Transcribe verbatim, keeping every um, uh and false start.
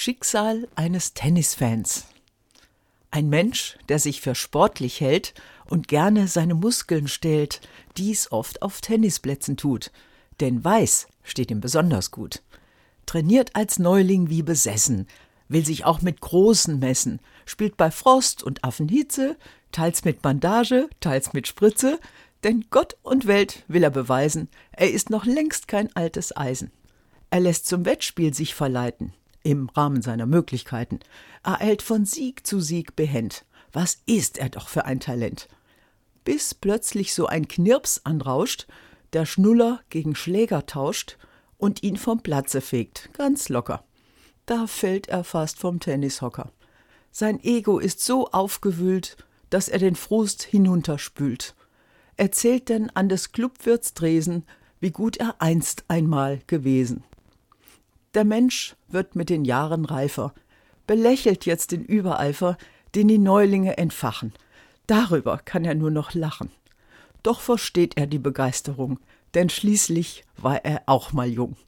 Schicksal eines Tennisfans. Ein Mensch, der sich für sportlich hält und gerne seine Muskeln stählt, dies oft auf Tennisplätzen tut, denn Weiß steht ihm besonders gut. Trainiert als Neuling wie besessen, will sich auch mit Großen messen, spielt bei Frost und Affenhitze, teils mit Bandage, teils mit Spritze, denn Gott und Welt will er beweisen, er ist noch längst kein altes Eisen. Er lässt zum Wettspiel sich verleiten, im Rahmen seiner Möglichkeiten. Er eilt von Sieg zu Sieg behend. Was ist er doch für ein Talent? Bis plötzlich so ein Knirps anrauscht, der Schnuller gegen Schläger tauscht und ihn vom Platze fegt, ganz locker. Da fällt er fast vom Tennishocker. Sein Ego ist so aufgewühlt, dass er den Frust hinunterspült. Er zählt denn an des Clubwirts Tresen, wie gut er einst einmal gewesen. Der Mensch wird mit den Jahren reifer, belächelt jetzt den Übereifer, den die Neulinge entfachen. Darüber kann er nur noch lachen. Doch versteht er die Begeisterung, denn schließlich war er auch mal jung.